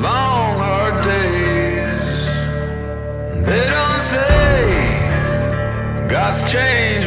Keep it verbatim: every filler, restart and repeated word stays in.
long hard days. They don't say God's changed